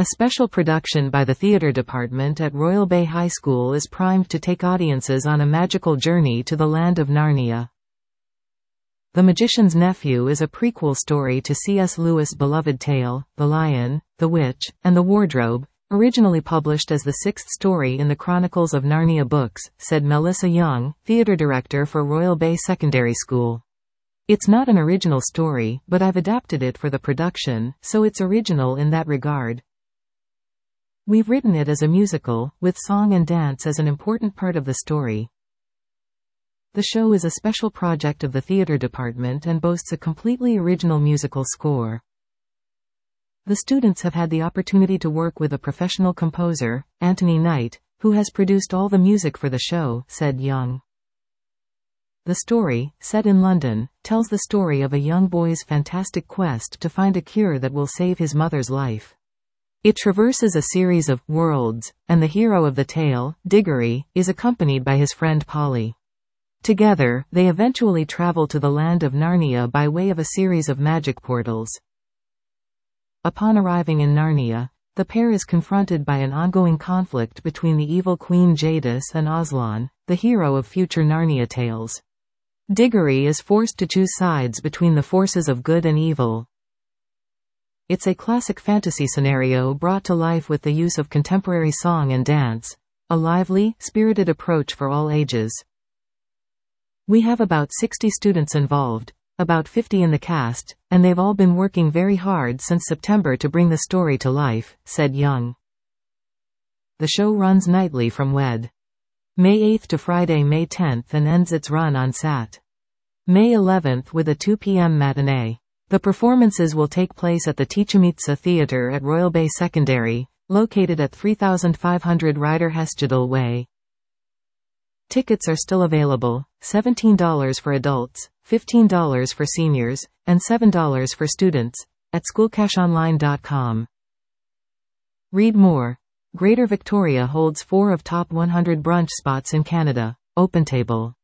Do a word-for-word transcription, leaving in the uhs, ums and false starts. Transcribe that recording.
A special production by the theatre department at Royal Bay High School is primed to take audiences on a magical journey to the land of Narnia. The Magician's Nephew is a prequel story to C S Lewis' beloved tale, The Lion, the Witch, and the Wardrobe, originally published as the sixth story in the Chronicles of Narnia books, said Melissa Young, theatre director for Royal Bay Secondary School. It's not an original story, but I've adapted it for the production, so it's original in that regard. We've written it as a musical, with song and dance as an important part of the story. The show is a special project of the theatre department and boasts a completely original musical score. The students have had the opportunity to work with a professional composer, Anthony Knight, who has produced all the music for the show, said Young. The story, set in London, tells the story of a young boy's fantastic quest to find a cure that will save his mother's life. It traverses a series of worlds, and the hero of the tale, Diggory, is accompanied by his friend Polly. Together, they eventually travel to the land of Narnia by way of a series of magic portals. Upon arriving in Narnia, the pair is confronted by an ongoing conflict between the evil Queen Jadis and Aslan, the hero of future Narnia tales. Diggory is forced to choose sides between the forces of good and evil. It's a classic fantasy scenario brought to life with the use of contemporary song and dance, a lively, spirited approach for all ages. We have about sixty students involved, about fifty in the cast, and they've all been working very hard since September to bring the story to life, said Young. The show runs nightly from Wednesday, May eighth to Friday, May tenth and ends its run on Saturday, May eleventh with a two p m matinee. The performances will take place at the Teachamitsa Theatre at Royal Bay Secondary, located at three thousand five hundred Ryder Hesjedal Way. Tickets are still available, seventeen dollars for adults, fifteen dollars for seniors, and seven dollars for students, at school cash online dot com. Read more. Greater Victoria holds four of top one hundred brunch spots in Canada. OpenTable.